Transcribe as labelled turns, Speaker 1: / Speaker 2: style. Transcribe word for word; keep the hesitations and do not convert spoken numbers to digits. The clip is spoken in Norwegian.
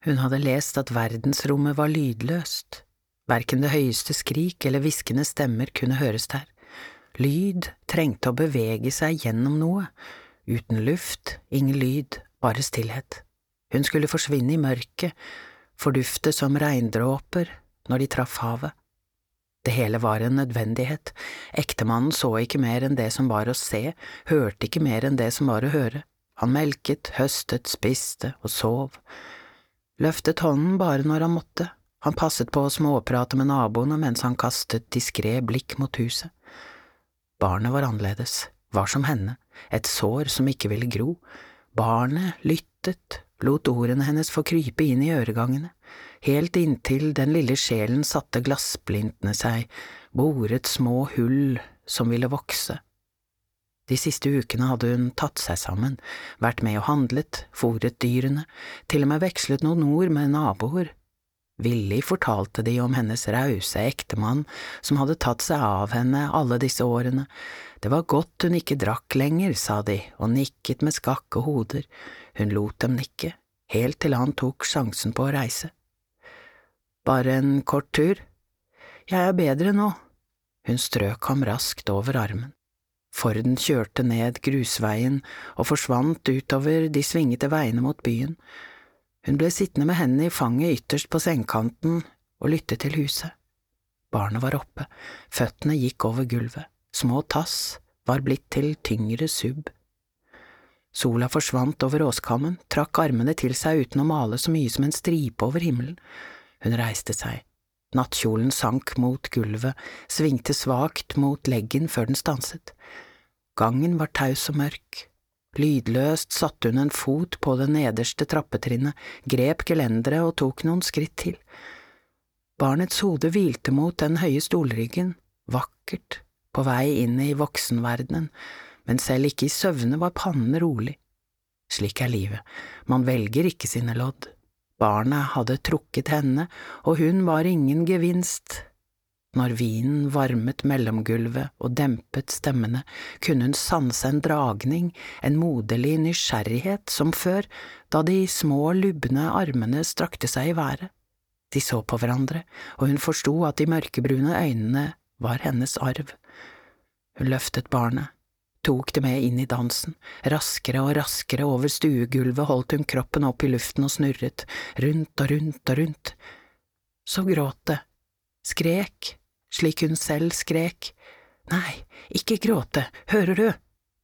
Speaker 1: Hun hadde lest at verdensrommet var lydløst. Hverken det høyeste skrik eller hviskende stemmer kunne høres der. Lyd trengte å bevege seg gjennom noe. Uten luft, ingen lyd, bare stillhet. Hun skulle forsvinne i mørket, fordufte som regndråper når de traff havet. Det hele var en nødvendighet. Ektemannen så ikke mer enn det som var å se, hørte ikke mer enn det som var å høre. Han melket, høstet, spiste og sov. Løftet hånden bare når han måtte. Han passet på å småprate med naboene mens han kastet diskret blikk mot huset. Barnet var annerledes, var som henne, et sår som ikke ville gro. Barnet lyttet, lot ordene hennes få krype inn i øregangene, helt inntil den lille sjelen satte glassblintene seg, boret små hull som ville vokse. De siste ukene hadde hun tatt seg sammen, vært med og handlet, fôret dyrene, til og med vekslet noen ord med naboer. Villig fortalte de om hennes rause ektemann som hadde tatt seg av henne alle disse årene. Det var godt hun ikke drakk lenger, sa de, og nikket med skakke hoder. Hun lot dem nikke, helt til han tok sjansen på å reise. Bare en kort tur? Jeg er bedre nå. Hun strøk ham raskt over armen. Forden kjørte ned grusveien og forsvant utover de svingete veiene mot byen. Hun ble sittende med hendene i fanget ytterst på sengkanten og lyttet til huset. Barnet var oppe, føttene gikk over gulvet, små tass var blitt til tyngre subb. Sola forsvant over åskammen, trakk armene til seg uten å male så mye som en stripe over himmelen. Hun reiste seg. Nattkjolen sank mot gulvet, svingte svakt mot leggen før den stanset. Gangen var taus og mørk. Lydløst satte hun en fot på det nederste trappetrinnet, grep gelenderet og tok noen skritt til. Barnets hode hvilte mot den høye stolryggen, vakkert, på vei inn i voksenverdenen, men selv ikke i søvne var pannen rolig. Slik er livet, man velger ikke sine lodd. Barnet hadde trukket henne, og hun var ingen gevinst. Når vinen varmet mellomgulvet og dempet stemmene, kunne hun sanse en dragning, en moderlig nysgjerrighet som før, da de små lubne armene strakte seg i været. De så på hverandre, og hun forsto at de mørkebrune øynene var hennes arv. Hun løftet barnet, tok det med inn i dansen, raskere og raskere over stuegulvet holdt hun kroppen opp i luften og snurret, rundt og rundt og rundt. Så gråt det, skrek, slik hun selv skrek. Nei, ikke gråte, hører du?